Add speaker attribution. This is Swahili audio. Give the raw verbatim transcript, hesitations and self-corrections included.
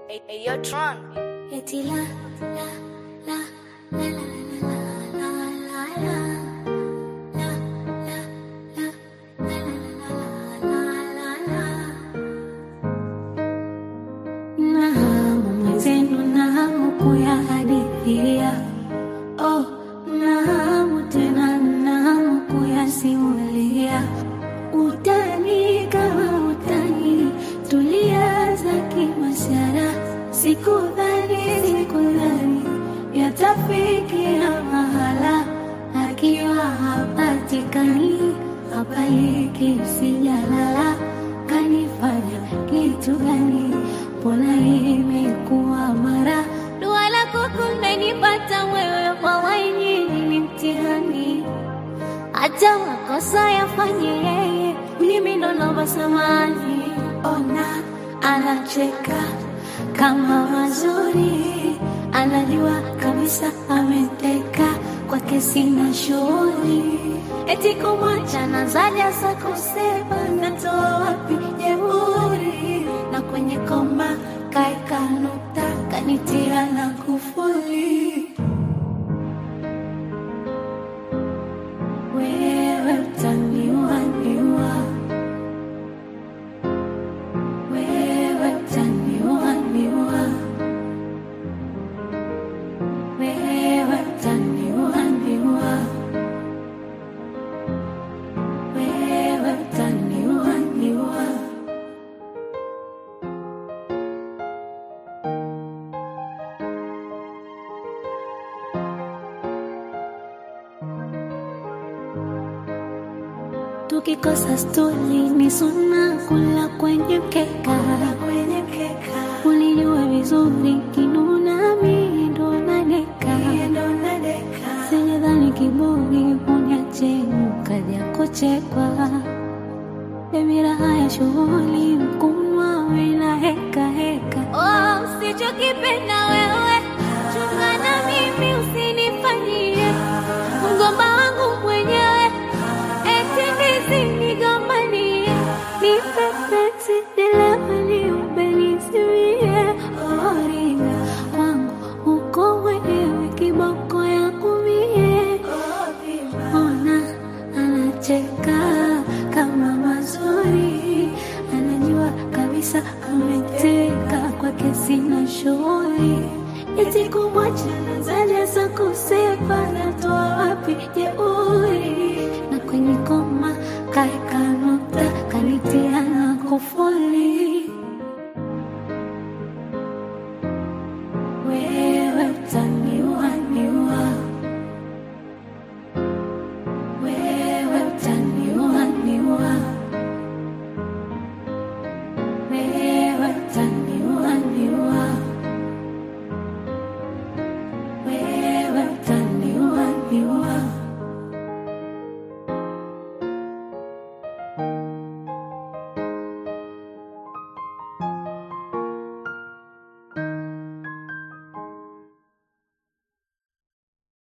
Speaker 1: Hey, hey, yo, Tron.
Speaker 2: Eti la, la, la, la, la, la, la, la, la, la, la, la, la, la, la. Nahamu mwenzenu, nahamu kuyahadithia. Oh, nahamu tena, nahamu kuyasimulia. Utani kama utani, tulianza kimasyara. Sikudhani, sikudhani yatafikia mahala. Akiwa hapatikani, hapaliki sijalala. Kanifanya kitu gani? Mbona imekuwa mara? Dua lako kumenipata wewe, wawaini ni mtihani. Hata makosa yafanye yeye, mimi ndo naomba samahani. Ona anacheka kama mazuri, anajua kabisa ameteka, kwake sina shughuli. Eti kumwacha nazaja sa kusema, natoa wapi jeuri? Na kwenye koma kaeka nukta, kanitia na kufuli. Wewe utaniua, niua. Wewe utaniua, niua. Wewe utaniua, niua. Wewe utaniua, niua. Tukikosa stuli ni suna kula kwenye mkeka. Kwenye mkeka unijua vizuri, kinuna mimi ndo nadeka. Sijadhani kiburi uniache ukaja kuchekwa. Baby raha ya shughuli, mkunwa wena heka heka. Oh, usichokipenda wewe, chunga na mimi usinifanyie. Mgomba wangu mwenyewe, eti nisinigombanie. Nipepeti nilewani ubenisiwie. Oh, ringa wangu uko mwenyewe, kiboko ya kumie. Ona anacheka kama mazuri, anajua kabisa ameteka, kwake sina shughuli. Eti kumwacha nazaja sa kusema, natoa wapi jeuri?